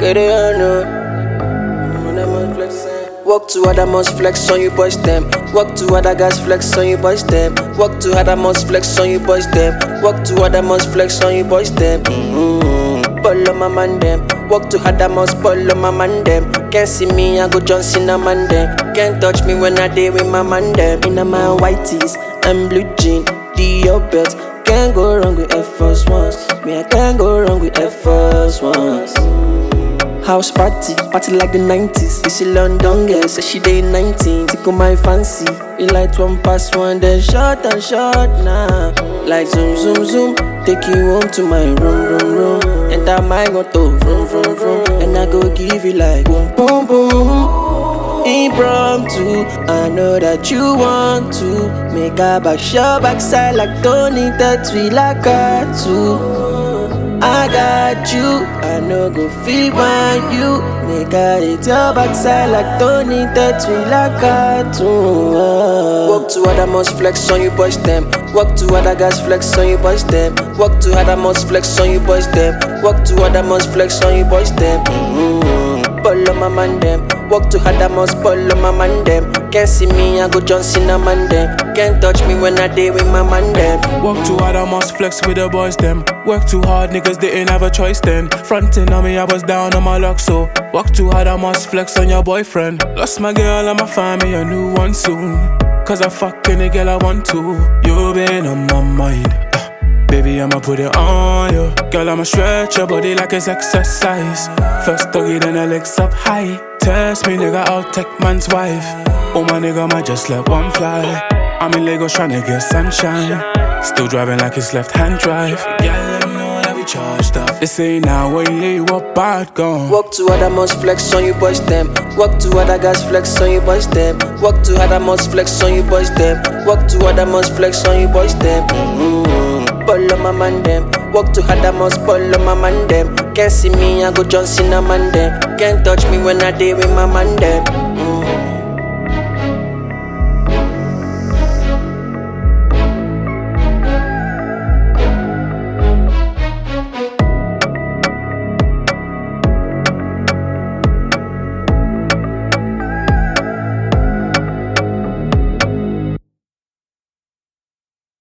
Get it on when I'm on flexing. Walk to other must flex on you boys them. Walk to other guys flex on you boys them. Walk to other must flex on you boys them. Walk to other must flex on you boys them. Pull on my man them. Walk to other must pull on my man them. Can't see me, I go John Cena man them. Can't touch me when I day with my man them. In my white tees and blue jean, Dior belt. Can't go wrong with Air Force Ones. Me, I can't go wrong with Air Force Ones. House party like the 90s. This is London girl, say she day 19. Tickle my fancy, it like 1+1, then short and short now. Like zoom, zoom, zoom, take you home to my room. Enter my auto, vroom. And I go give you like boom, boom, boom. Impromptu, I know that you want to make a back your backside like Tony, that we like her too. I got you, I know go feel when you make her hit your backside like Tony, that we like her too. Walk to other must flex on you boys them. Walk to other guys flex on you boys them. Walk to other must flex on you boys them. Walk to other must flex on you boys them. Pull on my man them. Walk to other must pull on my man them. Can't see me, I go John Cena man them. Can't touch me when I day with my man them. Walk too hard, I must flex with the boys them. Work too hard, niggas didn't have a choice then. Fronting on me, I was down on my luck, so walk too hard, I must flex on your boyfriend. Lost my girl, I'ma find me a new one soon. Cause I fuck any girl I want to. You been on my mind. Baby, I'ma put it on you. Girl, I'ma stretch your body like it's exercise. First doggy, then I legs up high. Test me, nigga, I'll take man's wife. Oh, my nigga might just let one fly. I'm in Lagos tryna get sunshine. Still driving like it's left-hand drive. Girl, let me know that we charged up. This ain't now, we leave what bad gone. Walk to other must flex on you boys them. Walk to other guys flex on you boys them. Walk to other must flex on you boys them. Walk to other must flex on you boys them. Pull on my man them. Walk to other must pull on my man them. Can't see me, I go John Cena man them. Can't touch me when I day with my man them.